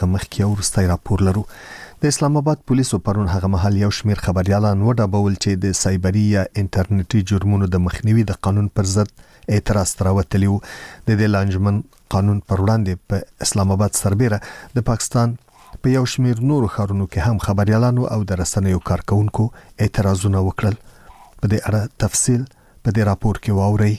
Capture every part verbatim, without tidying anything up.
څخه مخکې او وروستی راپور لرو. د اسلام آباد پولیسو پرون هغه مهال یو شمیر خبريالان وډبول چې د سایبري یا انټرنیټي جرمونو د مخنیوي د قانون پر ضد اعتراض راوتلی و. د دې لانجمن قانون پر وړاندې په اسلام آباد سربېره د پاکستان په یو شمیر نورو ښارونو کې هم خبريالانو او د رسنیو کارکونکو اعتراضونه وکړل. په دې اړه تفصیل په دې راپور کې واورئ.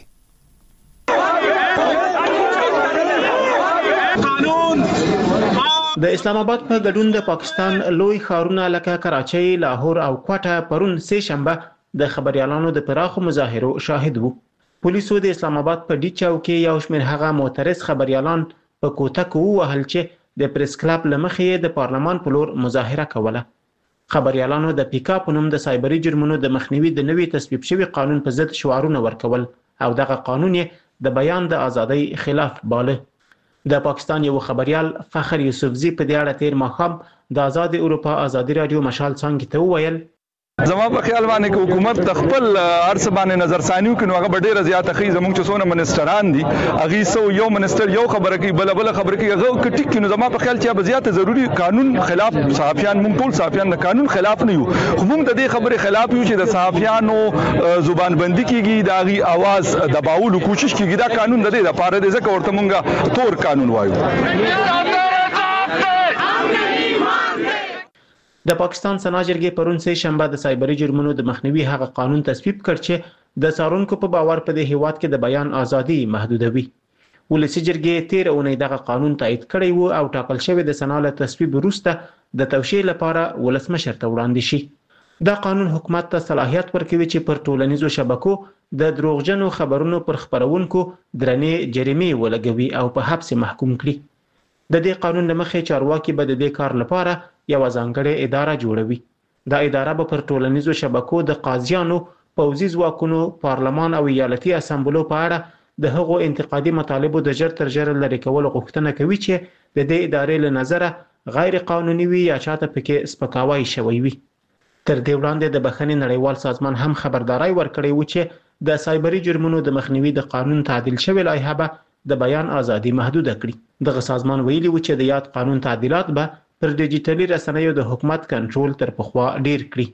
د اسلام آباد په ګډون د پاکستان لوی ښارونه لکه کراچۍ، لاهور او کوټه پرون سه شنبه د خبريالانو د پراخو مظاهرو شاهد وو. پولیسو د اسلام آباد په ډی چاو کې یو شمېر هغه معترض خبريالان په کوټه کې وهل چې د پریس کلب لمخې د پارلمان په لور مظاهره کوله. خبريالانو د پیکا په نوم د سایبري جرمونو د مخنیوي د نوي تصویب شوی قانون په ضد شعارونه ورکول او دغه قانون یې د بیان د ازادۍ خلاف باله. د پاکستان یو خبريال فخر یوسفزی په دې اړه تیر ماښام د آزاد اروپا ازادي رادیو مشال څنګه ته وویل: زما په خیال باندې چې حکومت د خپل ارس باندې نظر ثانیو کې نو هغه ډیره زیاته خي زموږ چې څونه منسټران دي هغه سو یو منسټر یو خبره کوي بل بل خبره کوي هغه کټیک کې نو زما په خیال چې به زیاته ضروری قانون خلاف صحافیان مونږ ټول صحافیان د قانون خلاف نه یو خو موږ د دې خبره خلاف یو چې د صحافیانو زبان بندي کیږي د هغه आवाज دباولو کوشش کیږي دا قانون د دې لپاره د ځکه ورته مونږه تور قانون وایو. د پاکستان سنا جرګې پرون سه شنبه د سایبري جرمونو د مخنیوي هغه قانون تصویب کړ چې د څارونکو په باور په دې هیواد کې د بیان ازادي محدودوي. ولسی جرګې تیر اونۍ دغه قانون تایید کړی وو او ټاکل شوی د سنا له تصویب وروسته د توشیح لپاره ولسمشر ته وړاندې شي. دا قانون حکومت ته صلاحیت ورکوي چې پر ټولنیزو شبکو د دروغجنو خبرونو پر خبرونکو درنې جریمې ولګوي او په حبس محکوم کړي. د دې قانون لمخې چارواکي به د دې کار لپاره یو ځانګړې اداره جوړوي. دا اداره به پر ټولنیزو شبکو د قاضیانو، پوځي ځواکونو، پارلمان او ایالتي اسامبلو په اړه د هغو انتقادي مطالبو د ژر تر ژره لرې کولو غوښتنه کوي چې د دې ادارې له نظره غیر قانوني وي یا چاته پکې سپکاوی شوی وي. تر دې وړاندې د بخښنې نړیوال سازمان هم خبرداري ورکړې و چې د سایبري جرمونو د مخنیوي د قانون تعدیل شوی لایحه به د بیان ازادي محدود کړي. دغه سازمان ویلي و چې د یاد قانون تعدیلات به پر ډیجیټلي رسنیو د حکومت کنټرول تر پخوا ډیر کړي.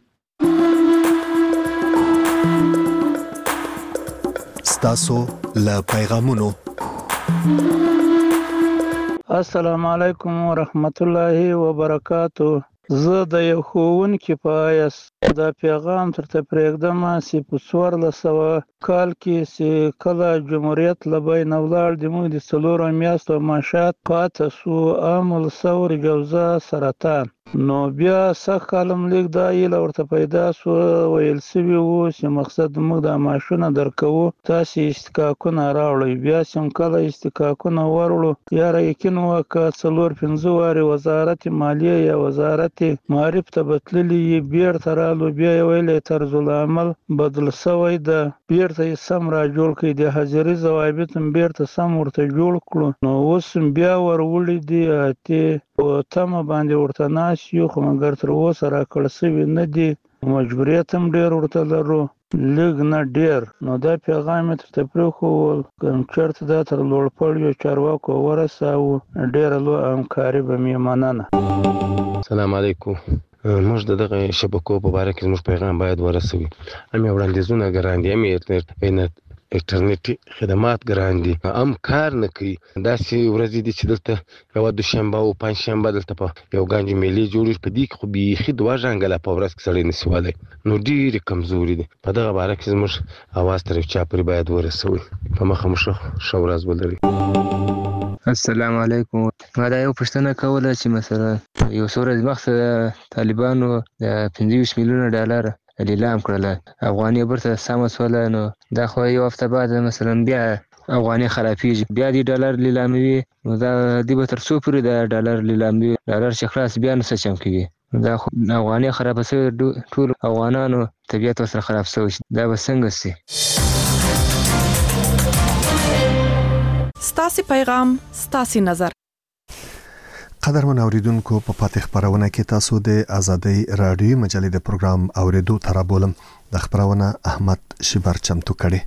ستاسو له پیغامونو. السلام علیکم ورحمت الله وبرکاتو. زه د یو ښوونکي په حیث دا پیغام ترته پرېږدم چې په څوارلس سوه کال کې چې کله جمهوریت له بینه ولاړ د موږ د څلورو میاشتو معاشات پاته سو عامل ثور جوزه سرطان نو بیا سږ کالم لیک دا ایله ورته پیدا سو ویل سوي وو چې مقصد موږ دا معاشونه درکوو تاسې استحقاقونه راوړئ. بیا چې کله استحقاقونه وروړو یاره یقین وکړه څلور پنځه وارې وزارت مالیه یا وزارت معارف ته بتللي یې بیرته رالو بیا یې ویلی طرز العمل بدل سوی ده بیرته یې سم را جوړ کړي د حاضري ضوابط هم بیرته سم ورته جوړ کړو نو اوس بیا وروړي دي اتې په تمه باندې ورته ناست یو خو مګر تر اوسه راکړ سوي نه دي مجبوریت هم ډېر ورته لرو لږ نه ډېر. نو دا پیغام یې درته پرېښول که چېرته دا تر لوړپوړیو چارواکو ورساوه ډېره لویه همکاري به مې مننه. سلام علیکم. موږ د دغه شبکو په باره کې زموږ پیغام باید ورسوي. هم یې وړاندیزونه ګران دي هم یې انټرنیټي خدمات ګران دي هم کار نه کوي. داسې ورځې دي چې دلته یوه دوشنبه او پنجشنبه دلته په یو ګانجې میلې جوړې په دې کې خو بیخي دوه ژانګله په ورځ کې سړی نشي ولی نو ډېرې کمزوري دي. په دغه باره کې زموږ اواز تر یو چا پورې باید ورسوي. په مخه مو ښه ورځ ولرئ. السلام علیکم. ما دا یو پوښتنه کوله چې مثلا یو څو ورځې مخکې طالبانو د پنځه ویشت میلیونه ډالر لیلام کړله افغاني بیرته سمه شوله نو دا خو یو هفته بعد مثلا بیا افغاني خرابېږي بیا دې ډالر لیلاموي نو دا دې به تر څو پورې د ډالر لیلاموي ډالر چې خلاص بیا نه څه چم کېږي دا خو افغاني خرابه شوې ټول افغانانو طبیعت ورسره خراب شوی دا به څنګه شي. ستاسې پیغام ستاسې نظر. قدرمن اوریدونکو په پاتې خبرونه کې تاسو د ازادۍ رادیو مجلې د پروګرام اوریدو تر بولم د خبرونه احمد شبر چمتو کړي.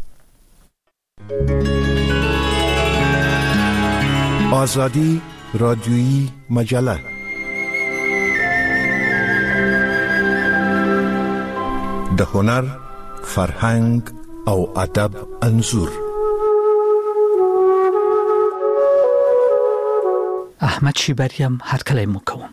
آزادی رادیویی مجله د هنر، فرهنګ او ادب انځور. احمد شیبریم هرکلی مو کوم.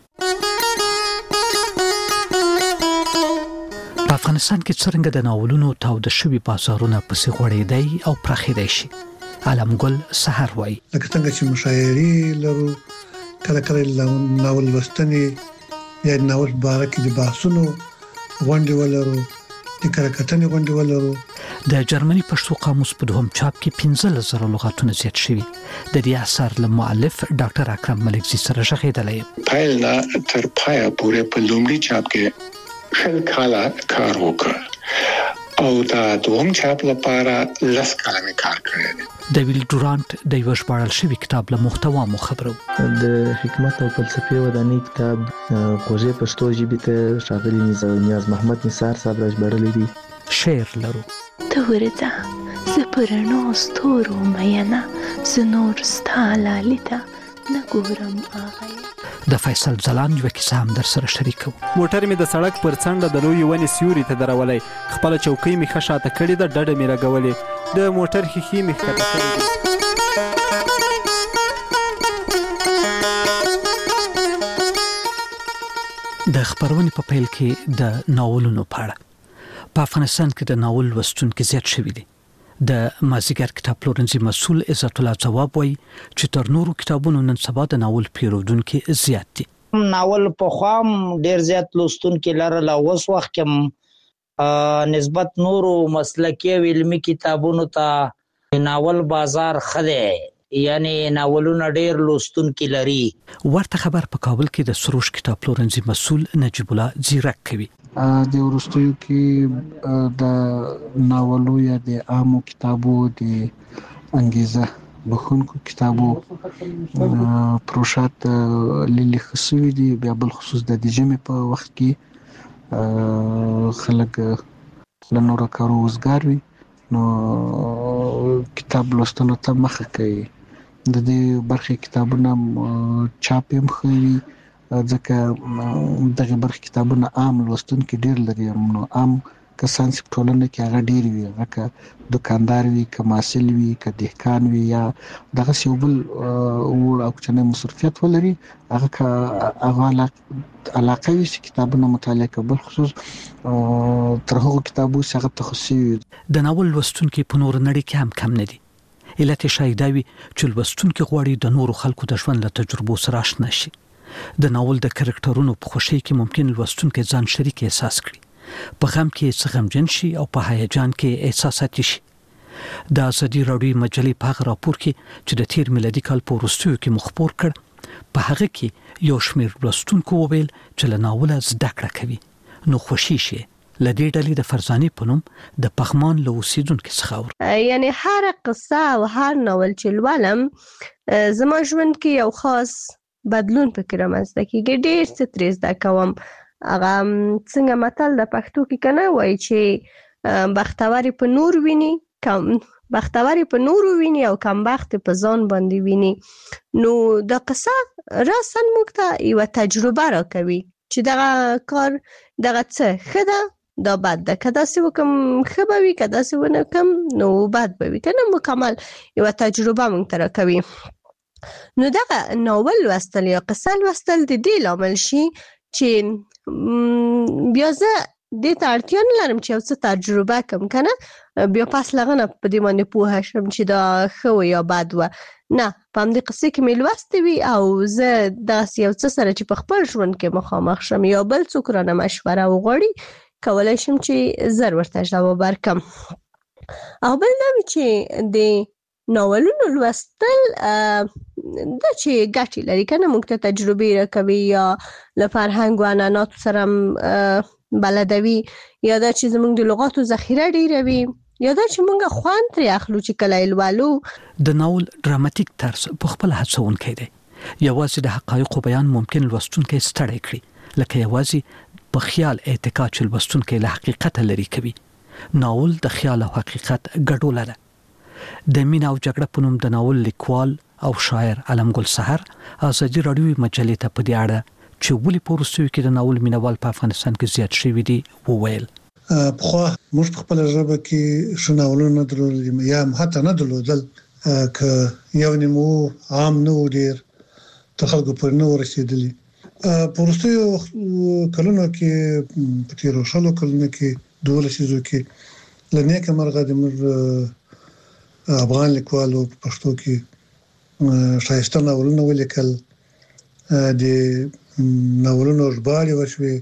په افغانستان کې څرنګه د ناولونو تاوده شوي بازارونه پسې غوړېدی او پراخېدی شي. علمګل سحر وایي لکه څنګه چې مشاعرې لرو، کله کله ناول لوستنې یا ناول باره کې د بحثونو غونډې ولرو، د کرکټنې غونډې ولرو. د جرمني پښتو قاموس په دوهم چاپ کې پنځه زره لغاتونه زیات شوي. د دې اثر له مؤلف ډاکټر اکرم ملکزي سره ژغېدلی یم. پیل نه تر پایه پورې په لومړي چاپ کې شل کاله کار وکړ او دا دوهم چاپ لپاره لس کاله مې کار کړی دی. د ویل ډورانټ د یو ژباړل شوي کتاب له محتوا مو خبرو. د حکمت او فلسفې ودانۍ کتاب خوږې پښتو ژبې ته ښاغلي نیاز محمد نثار صاحب راژباړلی دی. شعر لرو. ته ورځه زه پر رڼو ستورو مینه، زه نور ستا لالي ته نه ګورم آغایه. د فیصل ځلاند یوه کیسه هم در سره شریکو. موټر مې د سړک پر څنډه د لویې ونې سیوري ته درولی، خپله چوکۍ مې ښه شاته کړې ده، ډډه مې رګولې، د موټر ښیښې مې ښکته کړې دي. د خپرونې په پیل کې د ناولونو په اړه. په افغانستان کې د ناول لوستونکي زیات شوي دي. د مازیګر کتاب پلورنځي مسؤل عزت الله ځواب وایي چې تر نورو کتابونو نن سبا د ناول پیرودونکي زیات دي. ناول په خام ډیر زیات لوستونکي لرل، اوس وخت کې نسبت نورو مسلکي او علمي کتابونو ته ناول بازار خده، یعنی ناولونه ډیر لوستونکي لري. ورته خبر په کابل کې د سروش کتاب پلورنځي مسؤل نجیب الله زیرک کوي. د ورستیو کې د ناولو یا د عامو کتابو د انګیزه بخونکو کتابو پروشات لیلی خصوی دي. بیا بل خصوص د جمع په وخت کې خلک له نورو کارو وزګار وي، نو کتاب لوستلو ته مخه کوي. د دې برخې کتابونه چاپ هم ښه وي، ځکه دغه برخې کتابونه عام لوستونکي ډېر لري. نو عام کسان چې په ټولنه کې هغه ډېر وي، هغه که دکاندار وي، که محصل وي، که دهقان وي، یا دغسې یو بل وړ او کوچنی مصروفیت ولري، هغه که هغه علاقه وي چې کتابونه مطالعه کوي، بل خصوص تر هغو کتابو چې هغه تخصصي وي. د ناول لوستونکي په نور نړۍ کې هم کم نه دي. علت یې شاید دا وي چې لوستونکي غواړي د نورو خلکو د ژوند له تجربو سره اشنا شي. د ناول د کرکټرونو په خوښۍ کې ممکن لوستونکي ځان شریک احساس کړي، په غم کې څه غمجن شي او په هیجان کې احساسات شي. د ازادي راډیو مجلې په هغه راپور کې چې د تیر میلادي کال په وروستیو کې مخبور کړ، په هغه کې یو شمېر لوستونکو وویل چې له ناوله زده کړه کوي. نو خوشي شي له دې ډلې د فرزانې په نوم د پغمان له اوسیدونکو څخه اور یعنی هر قصه او هر ناول چې لولم زما ژوند کې یو خاص بدلون پکې رامنځته کیږي، ډېر څه ترې زده کوم. هغه څنګه متل د پښتو کې کنه وایي چې بختوري په نور ویني، کم بختوري په نور ویني او کم بخت په ځان باندې ویني. نو د قصه راسن موږ ته یو تجربه راکوي چې دغه کار دغه څه ښه ده، دا بد ده، که داسې وکم ښه به وي، که داسې ونه کم نو بد به وي، که نه مکمل یو تجربه موږ ته راکوي. نو دغه ناول لوستل یا قصه لوستل د دې لامل شي چې بیا زه دې ته اړتیا نه لرم چې یو څه تجربه کم، که نه بیا پس لغنه په دې باندې پوهه شم چې دا ښه و یا بد و. نه، په همدې قصې کې مې لوستې وي او زه داسې یو څه سره چې په خپل ژوند کې مخامخ شم یا بل څوک رانه مشوره وغواړي، کولی شم چې زر ورته ځواب ورکړم. او بل دا وي چې د ناولونو لوستل دا چې ګټې لري، که نه موږ ته تجربې راکوي، یا له فرهنګ و عنعناتو سره بلدوي، یا دا چې زموږ د لغاتو ذخیره ډېروي، یا دا چې موږ خوند ترې اخلو چې کله یې لولو. د ناول ډراماتیک طرز په خپله هڅونکی دی. یوازې د حقایقو بیان ممکن لوستونکی ستړی کړي، لکه یوازې په خیال اعتقاد چې لوستونکی له حقیقته لرې کوي. ناول د خیال او حقیقت ګډوله ده. د مینه او جګړه په نوم د ناول لیکوال او شاعر علمګل سحر ازادي راډیو مجلې ته په دې اړه چې ولې په وروستیو کې د ناول مینوال په افغانستان کې زیات شوي دي وویل. په خو موږ په خپل ژبه کې شناولونه درول یا حتی نه درلودل ک یو نیمو عام نو ډیر تر خلکو پر نو رسیدلی په وروستیو کلونو کې په تیرو شلو کلونو کې دوه لسیزو کې لنیکه مرغه د مر افغان لیکوالو په پښتو کې شایسته ناولونه ولیکل د ناولونو ژباړې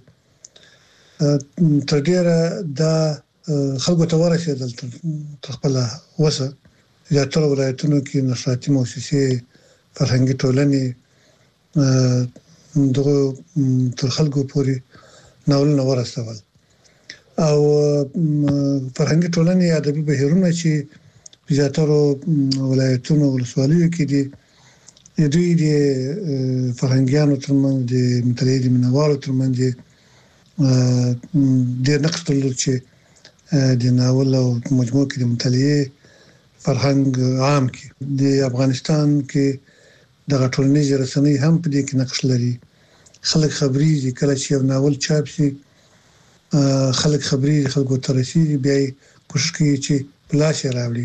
وشوې تر ډیره دا خلکو ته ورسېدل تر خپل وسه زیاتره ولایتونو کې نشراتي مؤسسې فرهنګي ټولنې دغه تر خلکو پورې ناولونه ورسول او فرهنګي ټولنې ادبي بهیرونه چې زیاتره ولایتونو ولسوالیو کې دي دوی د فرهنګیانو ترمنځ د مطالعې د مینوالو ترمنځ د نقش درلود چې د ناول او مجموعه کې د مطالعې فرهنګ عام کې د افغانستان کې د ټولنیز رسنۍ هم په دې کې نقش لري خلک خبري کله چې یو ناول چاپ شي خلک خبري خلکو ته رسیدي بیا کوشش کوي چې پلاش راوړي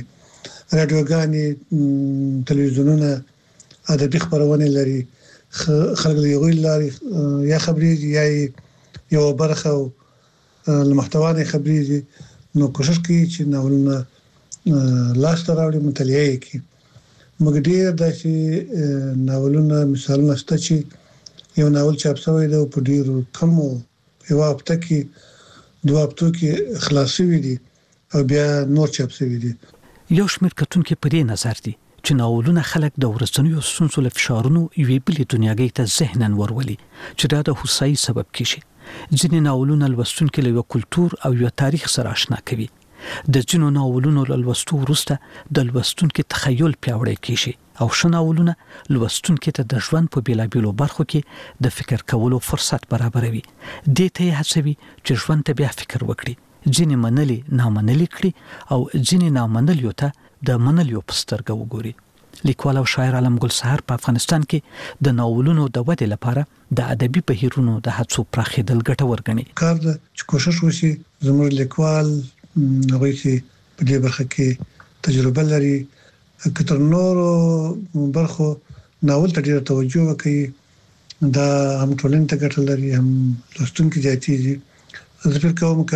رادیوګانې تلویزیونونه ادبي خبرونه لري خلک یو لاري یا خبري یا یو برخه او محتوانه خبري نو کوشش کوي چې ناولونه لاس ته راوړي مطالعه کوي مګ ډیر داسې ناولونه مثالونه شته چې یو ناول چاپ شوی دی په ډیرو کم یو هفته کې دوه هفتو کې خلاصي وي دي او بیا نور چاپ شوی دی یو شمېر کتونکو په دې نظر دي چې ناولونه خلک د ورځنیو ستونزو له فشارونو یوې بلې دنیاګۍ ته ذهناً ورولي چې دا د هوسایي سبب کیږي ځینې ناولونه لوستونکو له یو کلتور او یو تاریخ سره آشنا کوي د ځینو ناولونو له لوستو وروسته د لوستونکو تخیل پیاوړی کیږي او شناولونه لوستونکو ته د ژوند په بیلابیلو برخو کې د فکر کولو فرصت برابروي دې ته هڅوي چې ژوند ته بیا فکر وکړي ځینې منلي نامنلي کړي او ځینې نامنلي ته د منلي په سترګه وګوري لیکوال او شاعر علم ګل سحر په افغانستان کې د ناولونو د ودې لپاره د ادبي بهیرونو د هڅو پراخېدل ګټور ګڼي کار د کوشش وشي زموږ لیکوال هغه چې په دې برخه کې تجربه لري کتر نورو برخو ناول ته ډیره توجه وکړي دا هم ټولنې ته ګټه لري هم لوستونکو زیاتېږي زه فکر کوم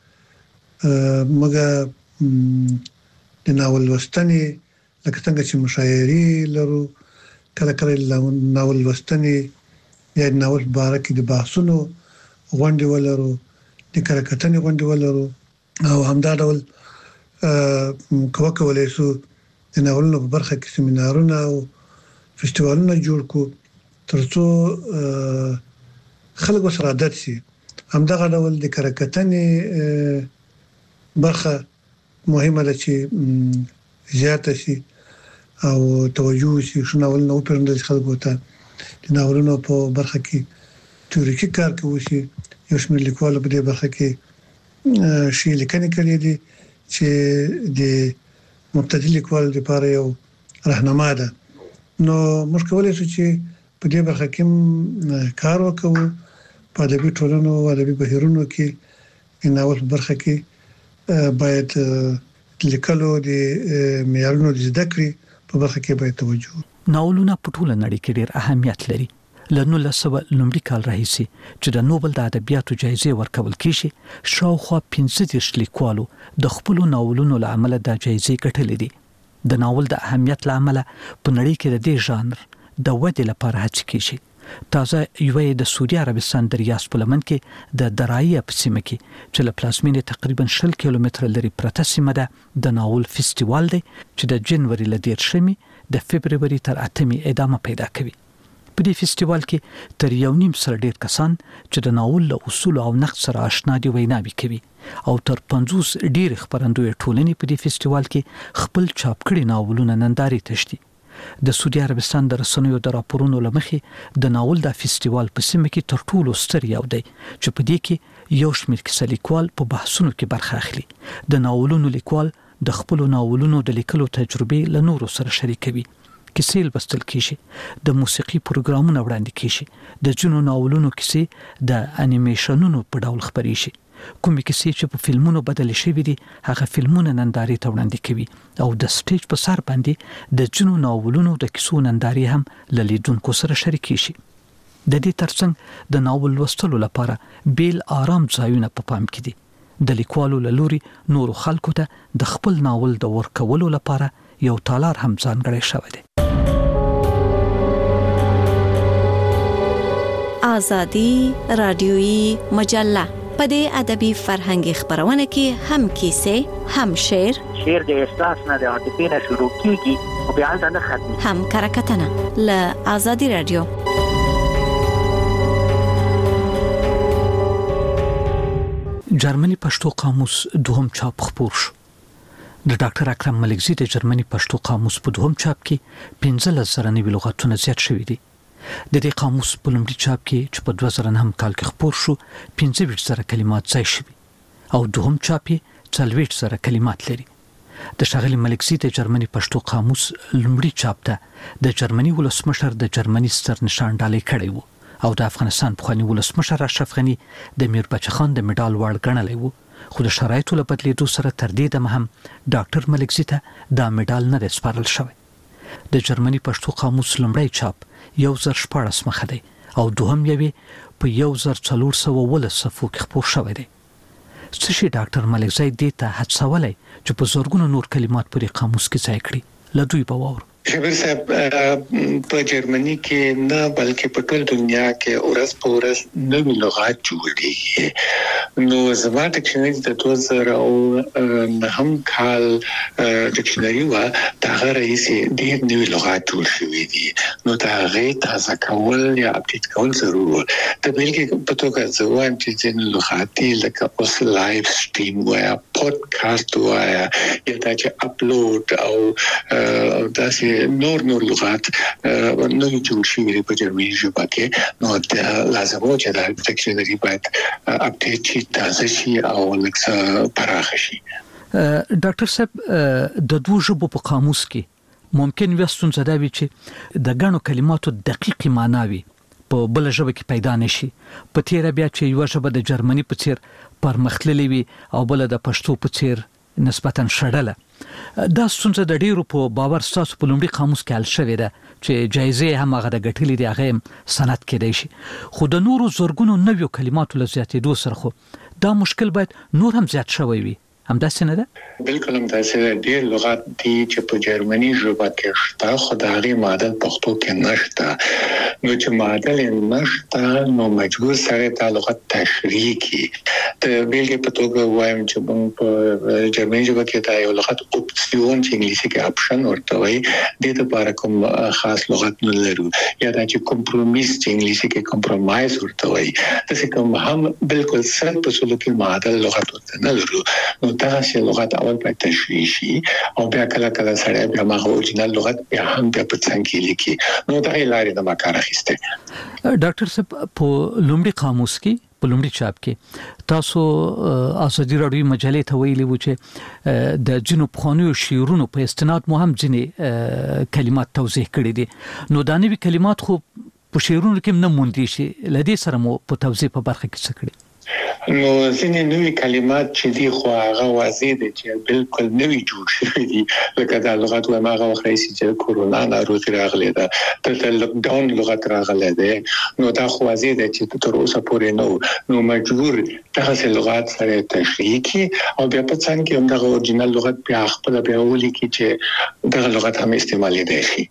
چې موږ د ناول لوستنې لکه څنګه چې مشاعرې لرو کله کله ناول لوستنې یا ناول باره کې د بحثونو غونډې ولرو د کرکټنې غونډې ولرو او همدا ډول کوه کولای شو د ناولونو په برخه کې سیمینارونه او فستیوالونه جوړ کو ترڅو خلک سره عادت شي همدغه ډول د کرکټنې برخه مهمه ده چې زیاته شي او توجه شي شنو ناولونه په خلکو ته د ناولونو په برخه کې تیوریکي کار کوي یو شمېر لیکوال په دې برخه کې شي لیکنې کړې دي چې د مبتدی لیکوال لپاره یو راهنما ده نو موږ کولای شو چې په دې برخه کې کار وکړو په ادبي ټولنو او ادبي بهیرونو کې ناول برخه کې باید لیکلو د معیارونو د زده کړې په برخه کې باید توجه ناولونه په ټوله نړۍ کې ډېر اهمیت لري لنو لسبه لومړي کال راهیسي چې د نوبل د ادبیاتو جایزې ورکول کیږي شاوخوا پنځه دېرش لیکوالو د خپل ناولونو له امله د جایزې ګټلې دي د ناول د اهمیت له امله په نړۍ کې د دې ژانر د ودې لپاره هڅې کیږي تازه یو د سعودي عربستان د ریاض په لمن کې د درایه په سیمه کې چې له پلازمینې تقریبا شل کیلومتره لري پرته سیمه ده د ناول فستیوال دی چې د جنوري ل دیرشمې د فبرवरी تر اتمې ادامه پیدا کوي په دې فستیوال کې تر یو نیم سره ډیر کسان چې د ناول له اصول او نقد سره آشنا دي ویناوي کوي او تر پنځوس ډیر خبرندوی ټولنې په دې فستیوال کې خپل چاپ کړي ناولونه ننداري تشتي د سعودي عربستان د رسنیو د راپورونو لمخې د ناول د فستیوال په سیمه کې تر ټولو ستر یو دی چې په دې کې یو شمېر کیسه لیکوال په بحثونو کې برخه اخلي د ناولونو لیکوال د خپل ناولونو د لیکلو تجربې له نورو سره شریکوي کیسې لوستل کیږي د موسیقي پروګرامونه وړاندې کیږي د جنو ناولونو کیسې د انیمیشنونو په ډول خبري شي کومې کیسې چې په فلمونو بدل شوي دي هغه فلمونه نندارې ته وړاندې کوي او د سټیج په سر باندې د جنو ناولونو د کیسو نندارې هم لیدونکو سره شریک شي. د دې ترڅنګ د ناول لوستلو لپاره بیل آرام ځایونه په پام کې دي. د لیکوالو له لوري نورو خلکو ته د خپل ناول د ورکولو لپاره یو تالار هم ځانګړی شوی دی. آزادی رادیویی مجله په دې ادبي فرهنګي خبرونه کې هم کیسې هم شعر شعر د احساس نه د عاطفې نه شروع کیږي او بیا ځنه ختمي هم کرکټنه له آزادی رادیو. جرمني پښتو قاموس دوهم چاپ خپور شو. د ډاکټر اکرم ملکزي د جرمني پښتو قاموس په دوهم چاپ کې پنځلس زره نوي لغاتونه زیات شوي دي. د دې قاموس په لومړي چاپ کې چې په دوه زره نهم کال کې خپور شو پنځه ویشت زره کلمات ځای شوي او دوهم چاپ یې څلوېښت زره کلمات لري. د ښاغلي ملکزي د جرمني پښتو قاموس لومړي چاپ ته د جرمني ولسمشر د جرمني ستر نشان ډالۍ کړی و او د افغانستان پخوانی ولسمشر اشرف غني د میربچه خان د میډال وړ ګڼلی و، خو د شرایطو له بدلیدو سره تر دې دمه هم ډاکټر ملکزي ته دا میډال نه دی سپارل شوی. د جرمني پښتو قاموس لومړی چاپ یو زر شپاړس مخه دی او دوهم یې په یو زر څلور سوه اوولس صفحو کې خپور شوی دی. څه شي ډاکټر ملکزي دې ته هڅولی چې په زرګونو نور کلمات پرې قاموس کې ځای کړي؟ له دوی به واورو. شبیر صاحب په جرمني کې نه بلکې په ټول دنیا کې ورځ په ورځ نوي لغات جوړېږي. نو زما ډکشنري د دوه زره نهم کال ډکشنري و دا غریس ډېر نوي لغات جوړ شوي دي. نو دا غي تازه کول یا اپډیټ کول ضروري. د بلکې په توګه زه وایم چې ځینې لغات لکه اوس لایف سټریم وایا پودکاسټ وایا یا دا چې اپلوډ او داسې نور نور لغات نو جوړ شوي په جرمني ژبه کې. نو د لازم و چې د ډکشنري باید اپډیټ شي، تازه شي او لکه پراخ شي. ډاکټر صاحب د دوه ژبو په قاموس کې ممکن وي ستونزه دا وي چې د ګڼو کلماتو دقیقې معنا وي په بل ژبه کې پیدا نشي. په تیر بیا چې یو ژبه د جرمني په څیر پرمختللې وي او بل د پښتو په څیر نسبتاً شړله. دا ستونزه د ډیرو په باور ستاسو په لومړي قاموس کې حل شوې ده چې جایزې هم هغه د ګټلې دي هغه هم سند کېدای شي، خو د نورو زرګونو نویو کلماتو له زیاتېدو سره خو دا مشکل باید نور هم زیات شوی وي. همداسې نه ده؟ بالکل همداسې ده. ډېر لغات دي چې په جرمني ژبه کې شته خو د هغې معادل پښتو کې نشته. نو چې معادل یې نشته نو مجبور سړی دا لغت تشریح کړي. د بیلګې په توګه وایم چې موږ په جرمني ژبه کې دا یو لغت اپسیون چې انګلیسي کې اپشن ورته وایي دې لپاره کوم خاص لغت نه لرو، یا دا چې کمپرومیس چې انګلیسي کې کمپرومایز ورته وایي داسې کوم هم بالکل صد په سلو کې معادل لغت ورته نه لرو. نو داسې لغت اول باید تشریح شي او بیا کله کله سړی بیا هغه اورجینال لغت بیا هم بیا په څنګ کې لیکي. نو دا یې لارې د ما کار اخیسته. ډاکټر صاحب په لومړي قاموس کې په لومړي چاپ کې تاسو آزادي راډیو مجلې ته ویلي و چې د جنو پخوانیو شعرونو په استناد مو هم ځینې کلمات توضیح کړي دي. نو دا نوي کلمات خو په شعرونو کې نه موندي شي، لدې سره مو په توضیح په برخه کې څه کړي؟ نو ځینې نوي کلمات چې دي خو هغه واضح دي چې بالکل نوي جوړ شوي دي. لکه دا لغت وایم هغه وخت راځي چې کورونا ناروغي راغلې ده، دلته لک ډاون لغت راغلی دی. نو دا خو واضح دی چې تر اوسه پورې نو نو مجبور دغسې لغات سره تشریح کړي او بیا په څنګ کې هم دغه اورجینال لغت بیا خپله بیا ولیکي چې دغه لغت هم استعمالېدی شي.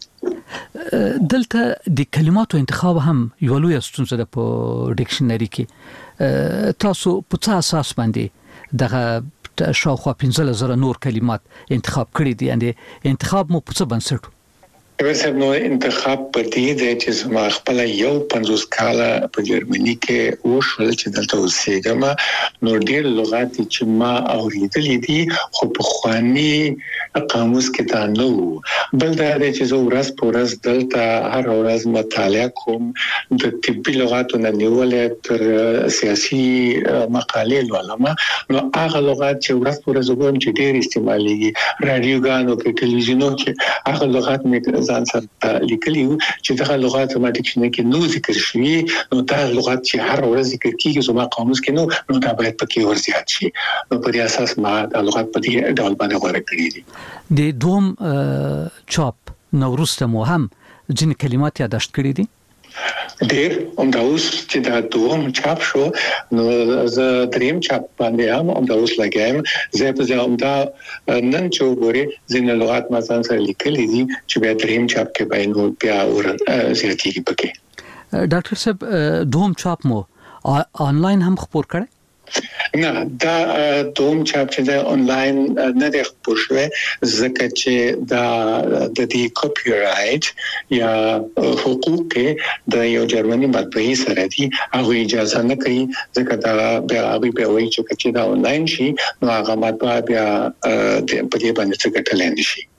دلته د کلماتو انتخاب هم یو لویه ستونزه ده په ډکشنري کې. تاسو په څه اساس باندې دغه شاوخوا پنځلس زره نور کلمات انتخاب کړي دي؟ یعنې انتخاب مو په څه بنسټ؟ ویسه نو انتخاب پر دې دی چې زما خپل یو پنځوس کاله په جرمني کې وشول چې دلته اوسېږم. نو ډېر لغات چې ما اورېدلي دي خو پخواني قاموس کې دا نه وو. بل دا دی چې زه ورځ په ورځ دلته هر ورځ مطالعه کوم، د طبي لغاتو نه نیولې تر سیاسي مقالې لولم. نو هغه لغات چې ورځ په ورځ وګورم چې ډېر استعمالېږي رادیوګانو کې ټلویزیونو کې هغه لغات مې ځان سره لیکلي چې دغه لغات ما ډکشنري کې نو ذکر شوي نو دا لغات چې هر ورځ ذکر کیږي زما قاموس کې نو نو دا باید پکې ورزیات شي نو په دې اساس ما د لغات په دې ډول باندې غوړه کړی دي د دوم چاپ نوروسته مو هم ځین کلمات یاداشت کړی دي ډیر همدا اوس چې دا دوم چاپ شو نو زه دریم چاپ باندې هم همدا اوس لګایم زه په ځای همدا نن چې وګورئ ځینې لغات ما ځان سره لیکلي دي چې بیا دریم چاپ کې به نو بیا ور زیاتېږي پکې ډاکټر صاحب دوم چاپ مو آنلاین هم خپور کړی نه دا دوم چاپ چې د انلاین نه د خپور شوی ځکه چې دا د دې کاپی رائټ یا حقوق د یو جرمني مطبعې سره دي هغه اجازه نه کوي ځکه دا بیا هغه به وایي چې دا انلاین شي نو هغه مطبعه بیا په دې باندې څه ګټل نه شي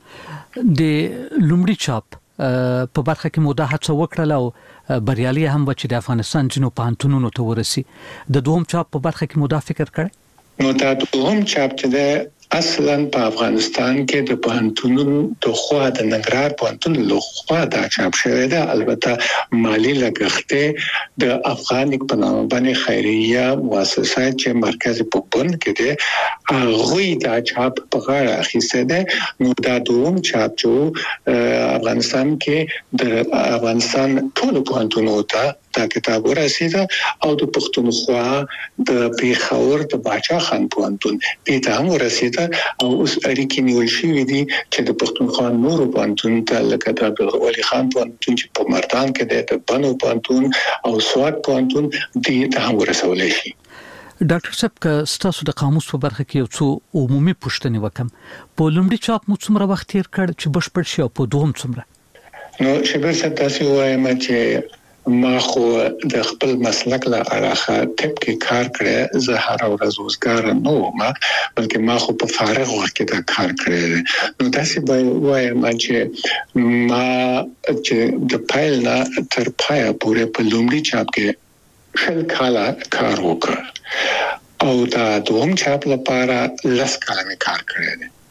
د لومړي چاپ په برخه کې مو دا هڅه وکړه او بریالي هم و چې د افغانستان جنو پانتونونو ته ورسي د دوهم چاپ په برخه کې مو دا فکر کړی نو دا دوهم چاپ چې د اصلا په افغانستان کې د پانتونونو د خوا د نګرار پانتون له خوا دا چاپ شوی دی البته مالی لګښت د افغان په نامه باندې خیریه مؤسسه چې مرکز په بن کې دی هغه دا چاپ په غاړه اخیسته ده نو دا دوم چاپ چې افغانستان کې د افغانستان ټول پانتونو ته دا کتاب ورسیده او د پښتونخوا د پیښور د باچا خان پوهنتون دې ته هم ورسیده او اوس اړیکې نیول شوې دي چې د پښتونخوا نورو پوهنتون ته لکه د ولی خان پوهنتون چې په مردان کې دی د بنو پوهنتون او سوات پوهنتون دې ته هم ورسول شي ډاکټر صاحب که ستاسو د قاموس په برخه کې یو څو عمومي پوښتنې وکم په لومړي چاپ مو څومره وخت تیر کړ چې بشپړ شي او په دوهم څومره نو شبیر صاحب تاسو وایم چې ما خو د خپل مسلک له اړخه ټپ کې کار کړی زه هر ورځ روزګار نه وم بلکې ما خو په فارغ وخت کې دا کار کړی نو تاسو به وایم چې ما چې د پایل نه تر پایه پورې په لومړي چاپ کې شل کاله کار وکړ او دا دوهم چاپ لپاره لس کاله کار کړی دی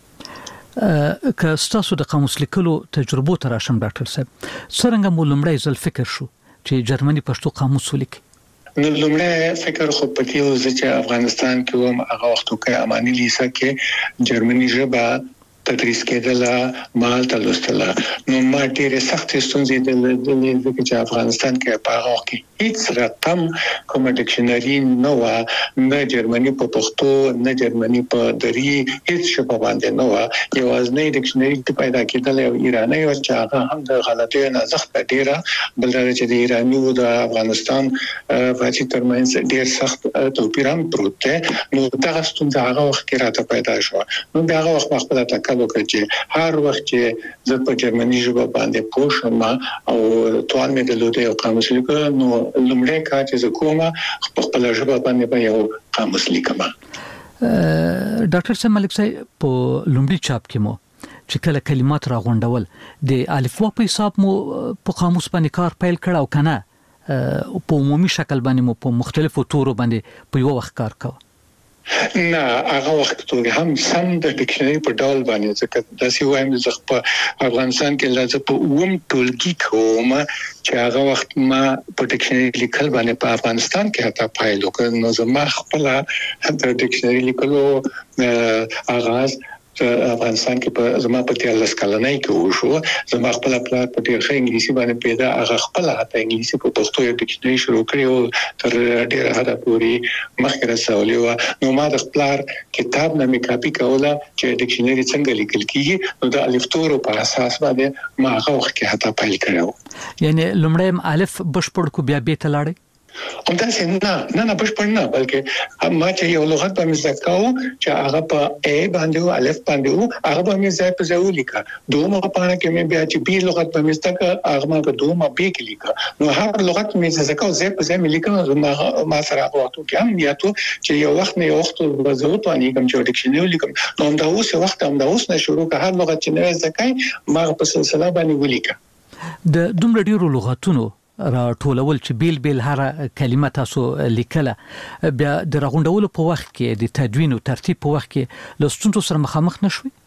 که ستاسو د قاموس لیکلو تجربو تر راشم ډاکټر صاحب څنګه مو لومړی ځل فکر شو چې جرمني پښتو قاموس ولیکي نو لومړی فکر خو پکې و چې افغانستان کې وم هغه وخت کې اماني لیسه کې جرمني ژبه تدریس کېدله مال تلوستله نو ما ډېر سخت ستونزې د چې افغانستان کې په هغه وخت کې هیڅ رقم کوم ډکشنري نه و نه جرمني په پښتو نه جرمني په دری هیڅ شپه باندې نه و یوازنی ډکشنري پیدا کېدل یو ایرانی او چې هغه هم د غلطیو نه زخت ډیره بل دا چې د ایرانی او د افغانستان واچي ترمنځ ډیر سخت توپیر هم پروت دی نو دا ستونزه هغه وخت کې راته پیدا شو نو دا هغه وخت خپل تکل وکړ چې هر وخت چې زه په جرمني ژبه باندې پوه شم او توان مې د لوده او قاموس لیکل نو لومړی کار چې زه کوم په خپل ژبه باندې به یو قاموس لیکم ډاکټر سم ملک صاحب په لومړي چاپ کې مو چې کله کلمات راغونډول د الفبا په حساب مو په قاموس باندې کار پیل کړ او کنه په عمومي شکل باندې مو په مختلفو تورو باندې په یو وخت کار کاوه نه هغه وخت ته هم سم د ډکشنري په ډول باندې ځکه داسې وایم چې په افغانستان کې لازم په اوم ټولګي کوم چې هغه وخت ما په ډکشنري لیکل باندې په افغانستان کې حتی پایل وکړ نو زما خپل د ډکشنري لیکلو آغاز افغانستان کې په زما په تیارلس کلنۍ کې وشو زما خپل پلان په ډېر ښه انګلیسي باندې پیدا هغه خپل حتی انګلیسي په پښتو یو ډکشنري شروع کړی او تر ډېر حد پورې مخکې رسولې و نو ما د خپل کتاب نه مې کاپي کوله چې ډکشنري څنګه لیکل کیږي نو د الفبا په اساس باندې ما هغه وخت کې حتی پیل کړو یعنی لومړی الف بشپړ کو بیا به تلاړی هم دا څنګه نه نه نه بشپړ نه بلکې ما چې یو لغت په مزکاو چې هغه په ا باندې او الف باندې او هغه په مزای په ځای ولیکا دومره پانه کې مې بیا چې بي لغت په مزتک هغه ما په دومره بي کې لیکا نو هر لغت مې زکاو ځای په ځای مې لیکم ما سره وختو کې هم یاتو چې یو وخت نه یو وخت وځو ته اني کوم چې ډکشنري لیکم نو دا اوس وخت هم دا اوس نه شروع که هر لغت چې نه زکای ما په سلسله باندې ولیکا د دومره ډیرو لغاتونو را ټولول چې بیل بیل هر کلمه تاسو لیکله بیا د راغونډولو په وخت کې د تدوین او ترتیب په وخت کې لستونتو سره مخامخ نشوي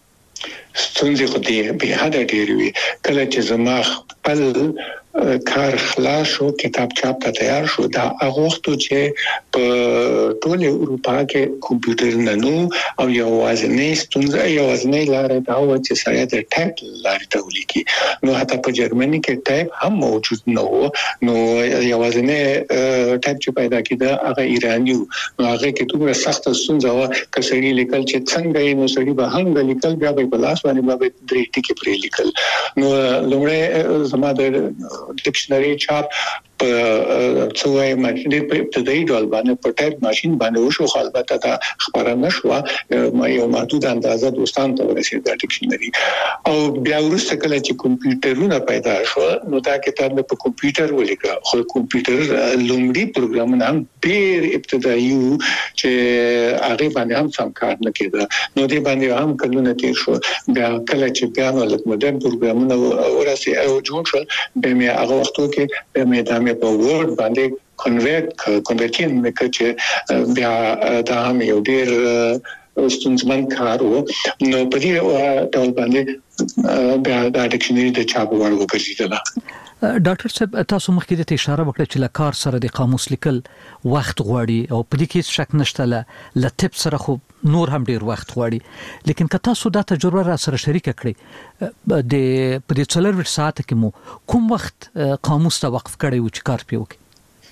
ستونزې خو دې به حد ډېر وي. کله چې زما خپل کار خلاص شو کتاب چاپ ته تیار شو دا هغه وخت چې په ټول اروپا کې کمپیوټر نه نو او یوازې ستونزه یوازې لاره دا و چې سړی د ټایپ لارې ته ولیکي. نو حتی په جرمني کې ټایپ هم موجود نه و. نو یوازې ټایپ چې پیدا کېده هغه ایرانی و. نو هغه کې دومره سخت ستونزه و چې سړی لیکل چې څنګه یې نو سړی به هم لیکل بیا به په لاس باندې به درې ټکي پرې لیکل. نو لومړی زما د ډکشنري چاپ په څوې ماشين په ابتدایي ډول باندې په ټایپ ماشين باندې وشو خو البته دا خبره نشوه. ما یو محدود اندازه دوستان ته ورسېد د ډکشنري او بیا وروسته کله چې کمپیوټرونه پیدا شو نو دا کتاب په کمپیوټر ولیکه. خو کمپیوټر لومړی پروګرامونه هم ډېر ابتدایي وو چې هغه باندې هم سم کار نه کېده. نو دې باندې هم کلونه تیر شو. بیا کله چې بیا نو لکه مدرن پروګرامونه ورسې او جوړ شول به مې هغه وختو کې به مې دا مې په ورډ باندې کنورټ کنورټین مې کړ بیا دا هم یو ډېر ستونزمن کار وو. نو په دې ډول باندې بیا د ډکشنري د چاپ وړ وګرځیدل. ډاکټر صاحب تاسو مخکې د اشاره وکړه چې لکار سره د قاموس لیکل وخت غواړي او په دې کې شک نشته ل لټپ سره خو نور هم ډیر وخت غواړي. لیکن که تاسو دا تجربه را سره شریک کړئ د په دې څلور ساعت کې مو کوم وخت قاموس ته وقف کړی و چې کار پیو کې؟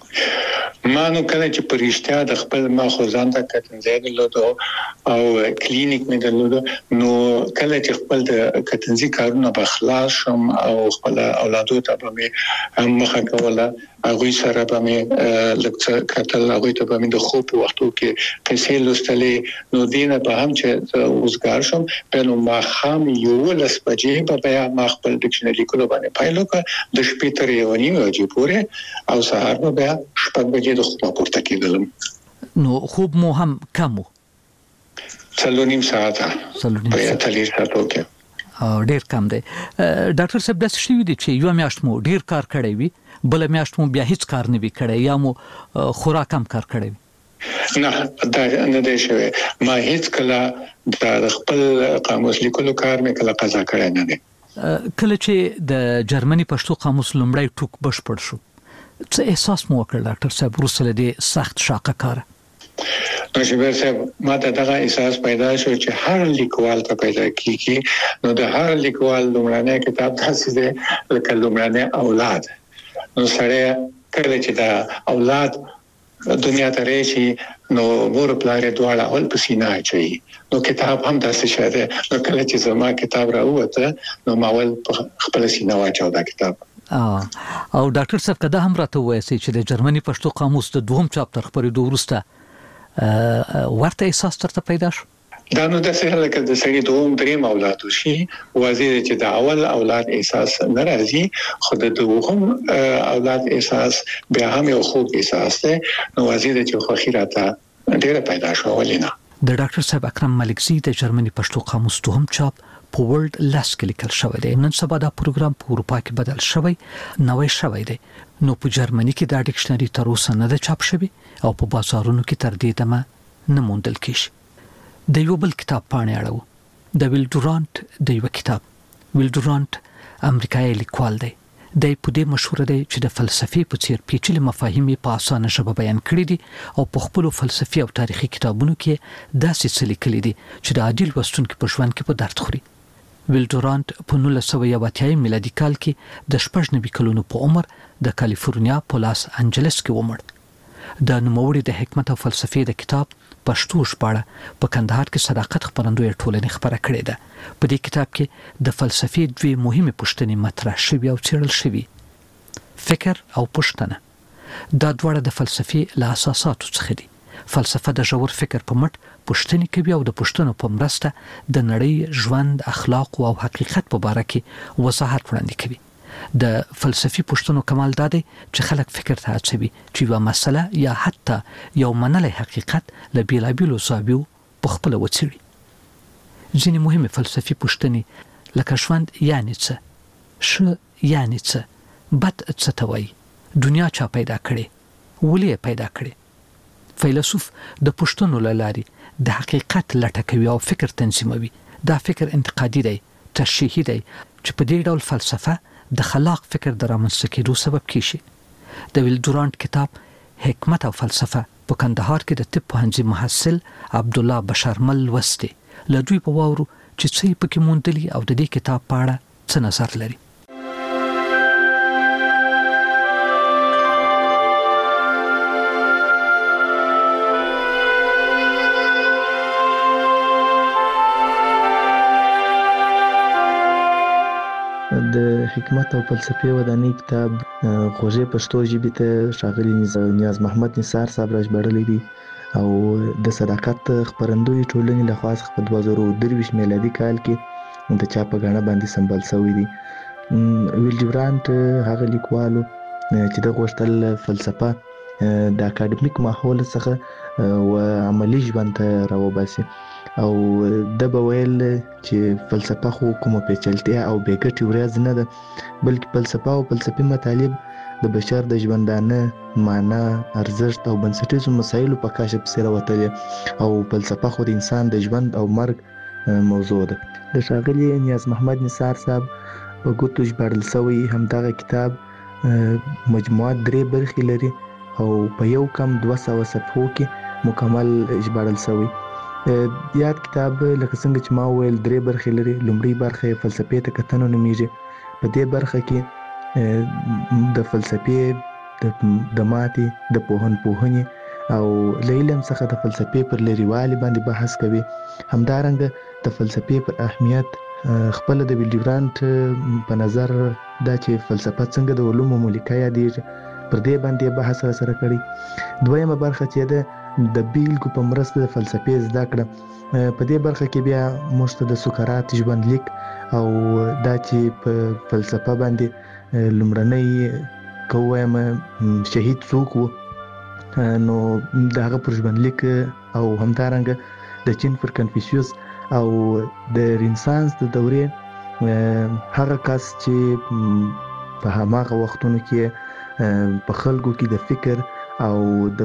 ما نو کله چې پرېشتیا د خپل ما خو ځان ته کتنځای درلودو او کلینیک مې درلودو نو کله چې خپل د کتنځي کارونه به خلاص شم او خپل اولادو ته به مې مخه کوله هغه سره به مې لکه کتل هغه ته به مې د خوب وختو کې قصې لوستلې نو دینه په هم چې اوسګار شم په نو ما خام یو لس بجې به بیا ما خپل ډکشنري کولو باندې پایلو کې د شپې تر یو نیمه بجې پورې او سهار به بیا شپږ بجې د خوب پورته کېدلم. نو خوب مو هم کم وو؟ څلور نیم ساعته په اتلس ساعتو کې ډیر کم دی. ډاکټر صاحب داسې شوي دي چې یو میاشت مو ډیر کار کړی وي بل میاشت مو بیا هیڅ کار نه وي کړی یا مو خوراک کم کار کړی وي؟ نه دا نه دی شوی. ما هیڅ کله د خپل قاموس لیکلو کار مې کله قضا کړی نه دی. کله چې د جرمني پښتو قاموس لومړی ټوک بشپړ شو څه احساس مو وکړ ډاکټر صاحب وروسته له دې سخت شاقه کار؟ نو شبیر صاحب ما ته دغه احساس پیدا شو چې هر لیکوال ته پیدا کیږي نو د هر لیکوال لومړنی کتاب تاسو دې لکه لومړنی اولاد نو سره کله چې دا اولاد دنیا ته راشي نو مور پلار دواړه اول په سینه اچي نو کتاب هم داسې شاده نو کله چې زما کتاب راوته نو ما ول خپل سینه واچو دا کتاب. او ډاکټر صاحب کدا هم راته وایي چې د جرمني پښتو قاموس د دوهم چاپ تر خبرېدو وروسته ورته احساس ترته پیدا شو؟ دا نو د سره لکه د سړي دوم دریم اولاد شي واضح چې د اول اولاد احساس ناراضي خو د دوم اولاد احساس بیا هم یو خوب احساس ده نو واضح چې خو خیراته ډیره پیدا شو ولینا. د ډاکټر صاحب اکرم ملکزی د جرمني پښتو قاموس دوهم چاپ په ورلد لاس کې لیکل شوی دی. نن سبا دا پروګرام په اروپا کې بدل شوی نوې شوی دی. نو په جرمني کې دا ډکشنري تر اوسه نه ده چاپ شوی او په بازارونو کې تر دې دمه نه موندل کیږي. د یو بل کتاب پاڼې اړو د ویل ډورانت د یو کتاب. ویل ډورانت امریکایي لیکوال دی. د په دې مشهور دی چې د فلسفي په څیر پیچلي مفاهیم په اسانه ژبه بیان کړي دي او په خپل فلسفي او تاریخي کتابونو کې داسې څه لیکلي دي چې د عادل لوستونکو په ژوند کې په درد خوري. ویل ډورانت په نولس سوه یو اتیا میلادي کال کې د شپږ نوي کلونو په عمر د کالیفورنیا په لاس انجلس کې ومړ. د نوموړي د حکمت او فلسفي د کتاب پښتو ژباړه په کندهار کې صداقت خبرندوی ټولنې خبره کړې ده. په دې کتاب کې د فلسفي دوی مهمه پوښتنې مطرح شوي او څېړل شوي: فکر او پوښتنه. دا دواړه د فلسفي له اساساتو څخه دي. فلسفه د ژور فکر په مټ پوښتنې کوي او د پوښتنو په مرسته د نړۍ ژوند اخلاق او حقیقت په اړه کې وضاحت وړاندې کوي. د فلسفي پوښتنو کمال دا دی چې خلک فکر ته هڅوي چې یوه مسله یا حتی یو منلی حقیقت له بیلابیلو زاویو په خپله وڅېړي. ځینې مهمې فلسفي پوښتنې لکه ژوند یعنې څه، ښه یعنې څه، بد څه ته وایي، دنیا چا پیدا کړې، ولې یې پیدا کړې. فیلسوف د پوښتنو له لارې د حقیقت لټه کوي او فکر تنظیموي. دا فکر انتقادي دی، تشریحي دی چې په دې ډول فلسفه د خلاق فکر د رامنځته کېدو سبب کیږي. د ویل ډورانټ کتاب حکمت او فلسفه په کندهار کې د طب پوهنځي محصل عبدالله بشرمل لوستي. له دوی په واورو چې څه پکې موندلي او د دې کتاب په اړه څه نظر لري. د حکمت او فلسفې ودانۍ کتاب خوږې پښتو ژبې ته ښاغلي نیاز محمد نثار صاحب راژباړلی دی او د صداقت خپرندوی ټولنې لخوا څخه په دوه زره درویشت میلادي کال کې د چاپ په ګاڼه باندې سمبال شوی دی. ویل ډیورانټ هغه لیکوالو چې د غوښتل فلسفه د اکاډمیک ماحول څخه و عملی ژوند ته راوباسي او د به ویل چې فلسفه خو کومه پیچلتیا او بې ګټې ورځ نه ده، بلکې فلسفه او فلسفي مطالب د بشر د ژوندانه معنا، ارزښت او بنسټیزو مسایلو په کشف پسې راوتلې او فلسفه خو د انسان د ژوند او مرګ موضوع ده. د ښاغلي نیاز محمد نثار صاحب په ګوتو ژباړل شوی همدغه کتاب مجموعه درې برخې لري او په یو کم دوه سوه صفحو کې مکمل ژباړل شوی. یاد کتاب لکه څنګه چې ما وویل درې برخې لري. لومړی برخه فلسفې ته کتنه نومیږي. په دې برخه کې د فلسفې د ماتې د پوهنپوهنې او له علم څخه د فلسفې پر لرېوالي باندې بحث کوي. همدارنګه د فلسفې پر اهمیت خپله د ویل ډیورانټ په نظر دا چې فلسفه څنګه د علومو ملکه یادېږي پر دې باندې بحث راسره کړی. دویمه برخه چې ده د بیلګو په مرسته د فلسفې زده کړه. په دې برخه کې بیا موږ ته د سقراط ژوند لیک او دا چې په فلسفه باندې لومړنی که ووایم شهید څوک و نو د هغه پر ژوند لیک او همدارنګه د چین پر کنفیسیوس او د رینسانس د دورې هغه کس چې په هماغه وختونو کې په خلکو کې د فکر او د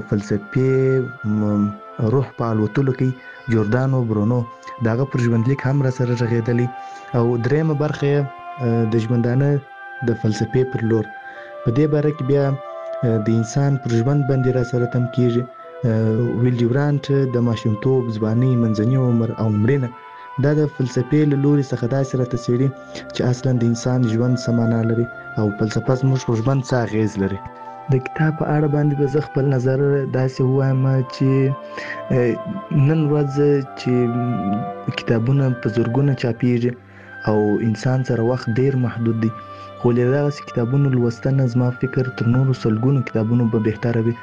فلسفې روح په الوتلو کې جوردانو برونو دغه پر ژوندلیک هم را سره رغېدلی. او درېیمه برخه د ژوندانه د فلسفې پر لور. په دې باره کې بیا د انسان پر ژوند باندې را سره تم کېږي. ویل ډیورانټ د ماشومتوب، ځوانۍ، منځني عمر او مړینه دا د فلسفې له لوري څخه داسې راته څېړي چې اصلا د انسان ژوند څه معنا لري او فلسفه زموږ پر ژوند څه اغېز لري. د کتاب په اړه باندې به زه خپل نظر داسې ووایم چې نن ورځ چې کتابونه په زرګونه چاپېږي او انسان سره وخت ډېر محدود دی، خو له دغسې کتابونو لوستنه زما فکر تر نورو سلګونو کتابونو به بهتره وي،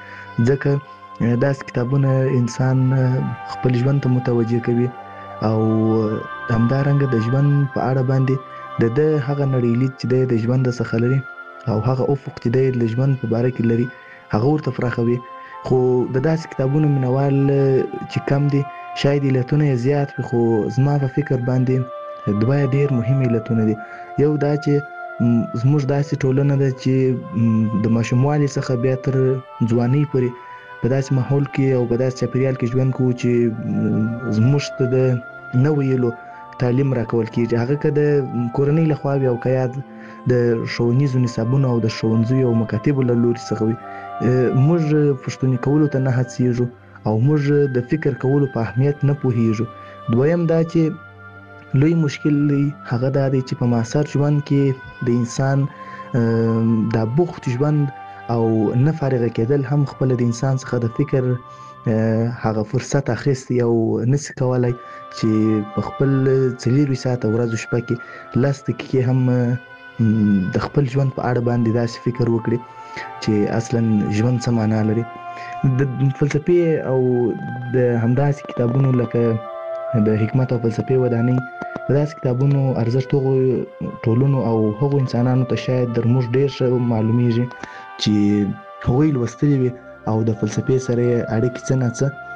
ځکه داسې کتابونه انسان خپل ژوند ته متوجه کوي او همدارنګه د ژوند په اړه باندې د ده هغه نړۍ چې دی د ژوند څخه لري او هغه افق چې دی د ژوند په باره کې لري هغه ورته پراخوي. خو د داسې کتابونو مینوال چې کم دي شاید علتونه یې زیات وي، خو زما په فکر باندې دوه ډېر مهم علتونه دي. یو دا چې زموږ داسې ټولنه ده چې د ماشوموالي څخه بیا تر ځوانۍ پورې په داسې ماحول کې او په داسې چاپېریال کې ژوند کوو چې زموږ ته د نه ویلو تعلیم راکول کېږي، هغه که د کورنۍ لخوا وي او که یا د ښوونیزو نصابونو او د ښوونځیو او مکاتبو له لوري څخه وي. موږ پوښتنې کولو ته نه هڅېږو او موږ د فکر کولو په اهمیت نه پوهېږو. دویم دا چې لوی مشکل دی هغه دا دی چې په معاصر ژوند کې د انسان دا بوخت ژوند او نه فارغه کېدل هم خپله د انسان څخه د فکر هغه فرصت اخیستی او نسی کولای چې په خپل څلېرویشت ساعته ورځ او شپه کې لس دقیقې هم د خپل ژوند په اړه باندې داسې فکر وکړي چې اصلا ژوند څه معنا لري. د فلسفې او د همداسې کتابونو لکه د حکمت او فلسفې ودانۍ د داسې کتابونو ارزښت هغو ټولنو او هغو انسانانو ته شاید در موږ ډېر ښه معلومیږي چې هغوی لوستلي وي او د فلسفې سره یې اړیکې څه نه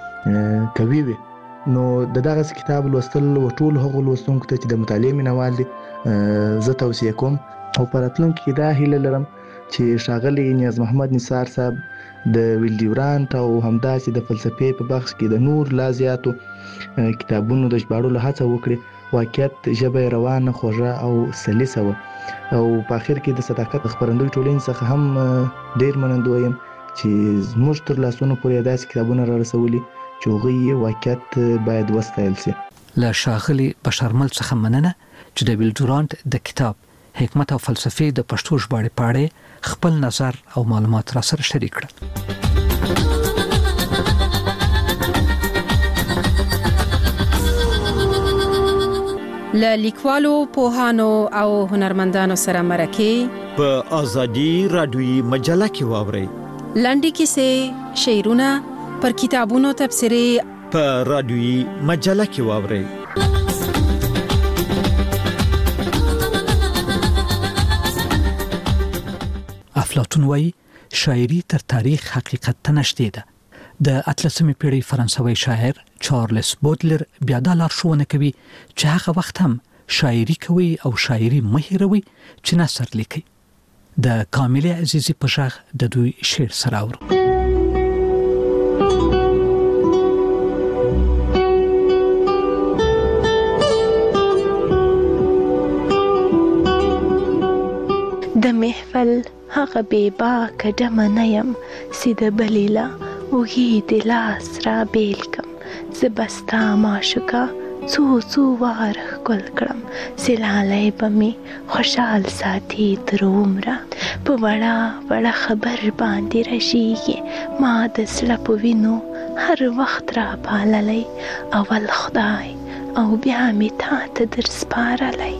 څه کوي وي. نو د دغسې کتاب لوستل ټولو هغو لوستونکو ته چې د مطالعې مینوال دي زه توصیه کوم او په راتلونکي کې دا هیله لرم چې ښاغلی نیاز محمد نثار صاحب د ویل ډیورانټ او همداسې د فلسفې په بخش کې د نور لا زیاتو کتابونو د ژباړلو هڅه وکړي واقعیت ژبه روانه خوږه او سلیسه وه او په اخر کې د صداقت خبرندوی ټولنې څخه هم ډیر منندوی یم چې زموږ تر لاسونو پورې داسې کتابونه را رسولي چې هغوی واقعیت باید وستایل شي. له ښاغلي بشرمل څخه مننه چې د ویل ډورانټ د کتاب حکمت او فلسفې د پښتو ژباړې په اړه خپل نظر او معلومات را سره شریک کړل. له لیکوالو، پوهانو او هنرمندانو سره مرکه په ازادي رادیوي مجله کې واورئ. لنډې کیسې، شعرونه، پر کتابونو تبصرې په رادیوي مجله کې واورئ. افلاطون وایي شاعري تر تاریخ حقیقت ته نږدې ده. د اتلسمې پیړۍ فرانسوي شاعر چارلز بودلر بیا دا لارښوونه کوي چې هغه وخت هم شاعري کوي او شاعري مه هېروئ چې نثر لیکي. د کاملې عزیزي په غږ د دوی شعر سره اورو. د محفل هغه بې باکه ډمه نه یم چې د بلې له اوږې د لاس را بیل کم. زه به ستا معشوقه څو څو واره ښکل کړم چې لالی به مې خوشحال ساتي تر عمره. په وړه وړه خبر باندې رژېږي ما د زړه په وینو هر وخت را پاللی. اول خدای او بیا مې تا ته در سپارلی.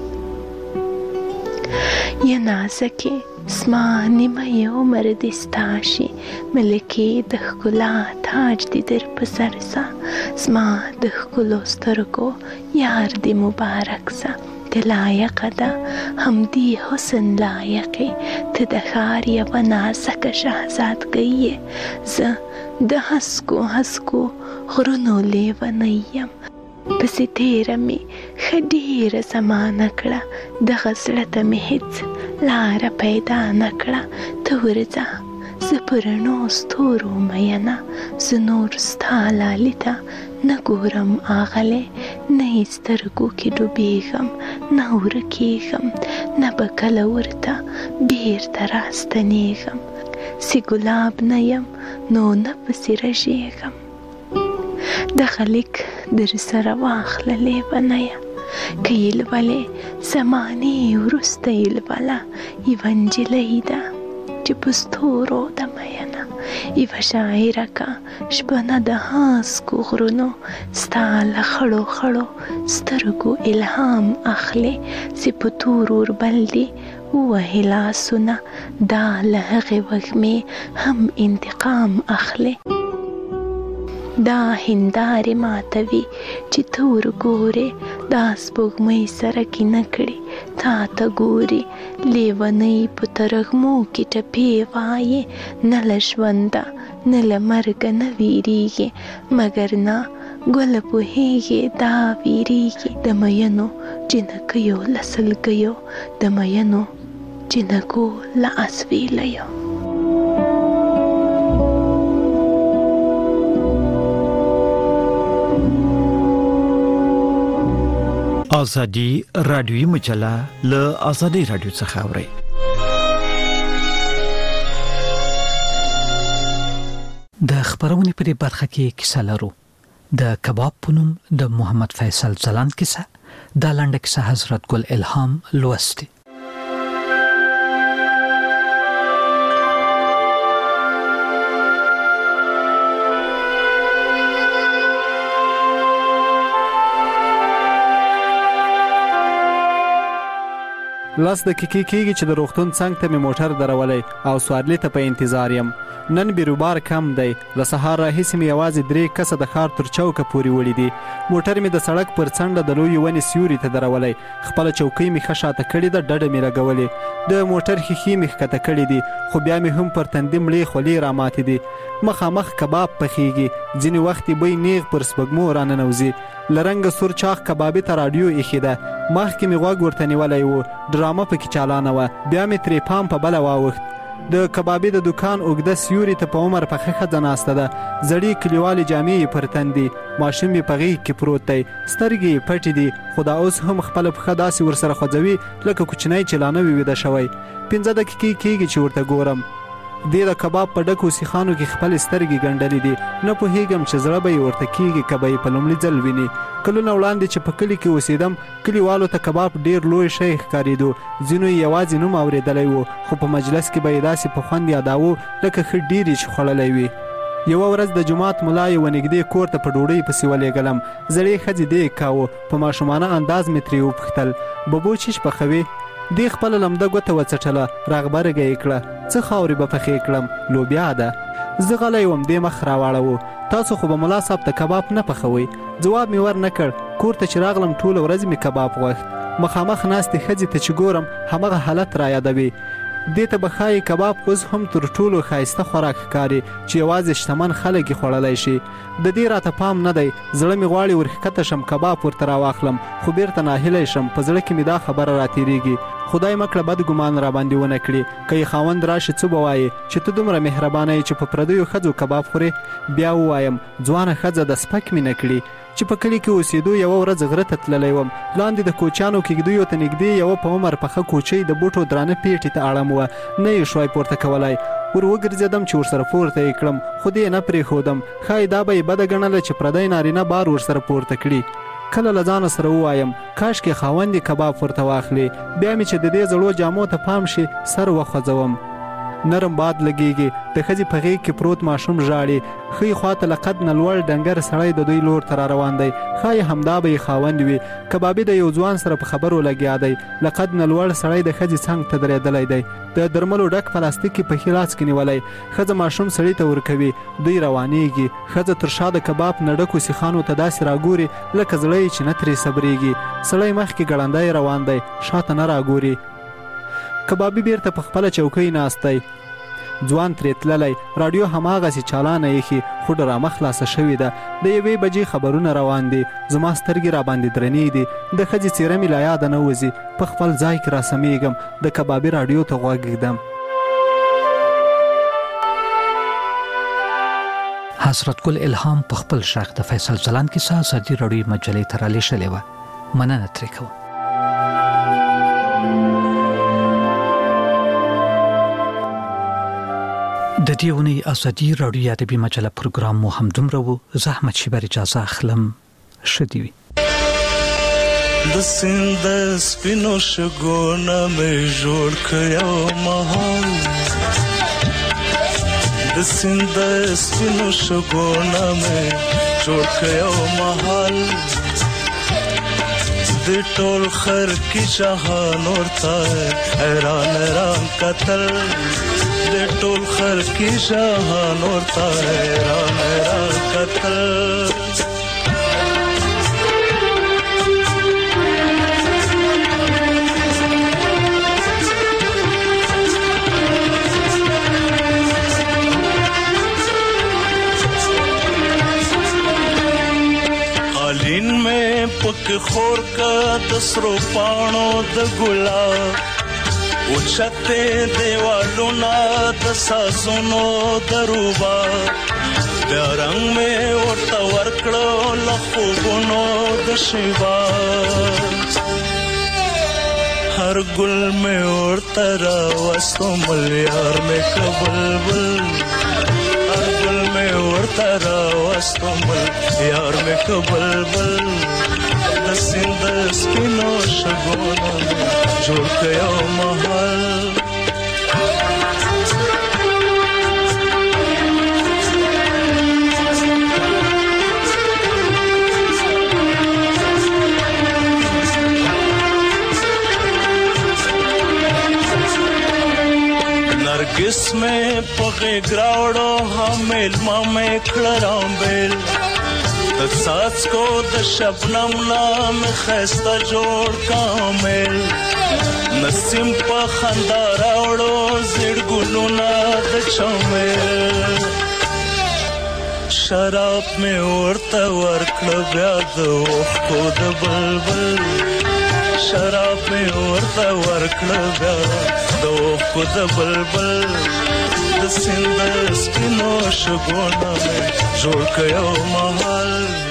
یا نازکې زما نیمه عمر دې ستا شي ملکې د ښکلا تاج دې در په سر سه. زما د ښکلو سترګو یار دې مبارک سه. ته لایقه ده همدې حسن لایقې ته د ښار یوه نازکه شهزادګۍ یې. زه د هسکو هسکو غرونو لیونی یم پسې تیره مې ښه ډېره زمانه کړه دغه زړه ته مې هېڅ لاره پیدا نه کړه. ته ورځه زه په رڼو ستورو مینه زه نور ستا لالي ته نه ګورم آغلی. نه یې سترګو کې ډوبېږم نه ورکېږم نه به کله ورته بېرته راستنېږم. چې ګلاب نه یم نو نه پسې رژېږم. دغه لیک در سره واخله لیونیه که یې لولې زمانې وروسته یې لوله. یوه نجلۍ ده چې په ستورو ده مینه. یوه شاعره که شپنه د هسکو غرونو ستا له خړو خړو سترګو الهام اخلي. چې په تور اوربل دې ووهي لاسونه دا له هغې وږمې هم انتقام اخلي. دا هندارې ماتوي چې ته ورګورې دا سپوږمۍ سره کینه کړي تا ته ګوري. لیونۍ په ترږمو کې ټپې وایي نه له ژونده نه له مرګه نه ویریږي مګر نه ګله پوهیږي دا ویریږي. د مینو جنکیو له سلګیو د مینو جنکو له اسویلیو. ازادي رادیوي مجله له ازادي رادیو څخه اورئ. د خبرونې په دې برخه کې کیسه لرو. د کباب په نوم د محمد فیصل ځلاند کیسه. دا لنډه کیسه حضرت ګل الهام لوستي. لاس دقیقې کېږي چې د روغتون څنګ ته مې موټر درولی او سوارلي ته په انتظار یم. نن بیروبار کم دی. له سهار راهیسې مې یوازې درې کسه د ښار تر چوکه پورې وړي دي. موټر مې د سړک پر څنډه د لویې ونې سیوري ته درولی. خپله چوکۍ مې ښه شاته کړې ده، ډډه مې لګولې. د موټر ښیښې مې ښکته کړې دي، خو بیا مې هم پر تندي مړې خولې راماتې دي. مخامخ کباب پخېږي. ځینې وخت یې بوی نیغ پر سپږمو راننوځي. له رنګه سور چاغ کبابي ته راډیو ایښې ده. مخکې مې غوږ ورته نیولی و، ډرامه پکې چالانه وه. بیا مې ترې پام په بله واوښت. د کبابي د دکان اوږده سیوري ته په عمر پخه ښځه ناسته ده. زړې کلیوالې جامې یې پر تن دي، ماشوم یې په غېږ کې پروت دی، سترګې یې پټې دي، خو دا اوس هم خپله پښه داسې ورسره خوځوي لکه کوچنی چې لا نه وي ویده شوی. پنځه دقیقې کېږي چې ورته ګورم. دې د کباب په ډکو سیخانو کې خپلې سترګې ګنډلې دي. نه پوهېږم چې زړه به یې ورته کېږي که به یې په لومړي ځل ویني. کلونه وړاندې چې په کلي کې اوسېدم، کلیوالو ته کباب ډېر لوی شی ښکارېدو. ځینو یې یوازې نوم اورېدلی و، خو په مجلس کې به یې داسې په خوند یاداوه لکه ښه ډېر یې چې خوړلی وي. یوه ورځ د جومات ملا یې ونږدې کور ته په ډوډۍ پسې ولېږلم. زړې ښځې دیګ کاوه، په ماشومانه انداز مې ترې وپوښتل: ببو چیش پخوې؟ دې خپله لمده ګوته وڅټله، راغبرګه یې کړه: څه خاورې به پخې کړم، لوبیا ده. زه غلی وم، دې مخ راواړوه: تاسو خو به ملا صاحب ته کباب نه پخوئ؟ ځواب مې ور نه کړ. کور ته چې راغلم ټوله ورځ مې کباب غوښت. مخامخ ناستې ښځې ته چې ګورم همغه حالت را یادوي. دې ته به ښایي کباب اوس هم تر ټولو ښایسته خوراک ښکاري چې یوازې شتمن خلک یې خوړلی شي. د دې راته پام نه دی، زړه مې غواړي ورښکته شم کباب ورته راواخلم، خو بیرته ناهیلی شم. په زړه کې مې دا خبره راتېرېږي: خدای مه کړه بد ګمان راباندې ونه کړي، که یې خاوند راشي څه به وایي چې ته دومره مهربانه یې چې په پردیو ښځو کباب خورې؟ بیا ووایم: ځوانه ښځه د سپک مې نه کړي. چې په کلي کې اوسېدو یوه ورځ غره ته تللی وم. لاندې د کوچیانو کېږدیو ته نږدې یوه په عمر پخه کوچۍ د بوټو درانه پیټې ته اړم وه، نه یې شوای پورته کولی. ور وګرځېدم چې ورسره پورته یې کړم، خو دې نه پرېښودم. ښایي دا به یې بده ګڼله چې پردی نارینه بار ورسره پورته کړي. کله له ځانه سره ووایم: کاشکې خاوند یې کباب ورته واخلي. بیا مې چې د دې زړو جامو ته پام شي سر وخوځوم. نرم باد لګېږي، د ښځې په غېږ کې پروت ماشوم ژاړي. ښۍ خواته له قد نه لوړ ډنګر سړی د دوی لور ته را روان دی. ښایي همدا به یې خاوند وي. کبابي د یو ځوان سره په خبرو لګیا دی. له قد نه لوړ سړی د ښځې څنګ ته درېدلی دی، د درملو ډک پلاستیک یې په ښي لاس کې نیولی. ښځه ماشوم سړي ته ورکوي، دوی روانېږي. ښځه تر شا د کباب نه ډکو سیخانو ته داسې راګوري لکه زړه یې چې نه ترې صبرېږي. سړی مخکې ګړندی روان دی، شاته نه راګوري. کبابي بیرته په خپله چوکۍ ناست دی. ځوان ترې تللی، راډیو هماغسې چالانه ایښي، خو ډرامه خلاصه شوې ده. د یوې بجې خبرونه روان دي. زما سترګې راباندې درنې دي. د ښځې څېره مې له یاده نه وځي. په خپل ځای کې راسمیږم، د کبابي راډیو ته غوږ ږدم. حضرت ګل الهام په خپل شاخ د فیصل ځلاند کیسه ازادي راډیو مجلې ته رالیږلې وه. مننه ترې کوم. د دې اونۍ ازادي راډیو ادبي مجله پروګرام مو هم دومره و. زه احمد شیبر اجازه اخلم. ښه دې وي. د سیند سپینو شګونه مې جوړ کړو مهال، د سیند سپینو شګونه مې جوړ کړو مهال، د ټول خر کی جهان ورته حیران حیران قتل، د ټول خر کی جهان ورته حیران حیران قتل. قالین میں پک خور کا دسرو پانو د ګلاب، اوچته دیوالو نا د سازونو دروبا، بیا رنگ میں ورته ورکړو لخوبونو د شیبا، هر ګل میں ورته راوستو ملیار میں کبلبل، هر ګل میں ورته راوستو ملیار میں کبلبل، د سیند سپینو شګونو جوړ کړو محل. نرگس میں پغې ګراوړو حامل ما مې کړم بیل، د څاڅکو د شبنم نام خسته جوړ کامل، نسیم په خندا راوړو زیړ ګلونه د چمل، شراب مې ورته ورکړه بیا د اوښکو د بلبل، شراب می ورته ورکړه بیا د اوښکو د بلبل د سیند سپینو شګونه مې جوړ کړ یو محل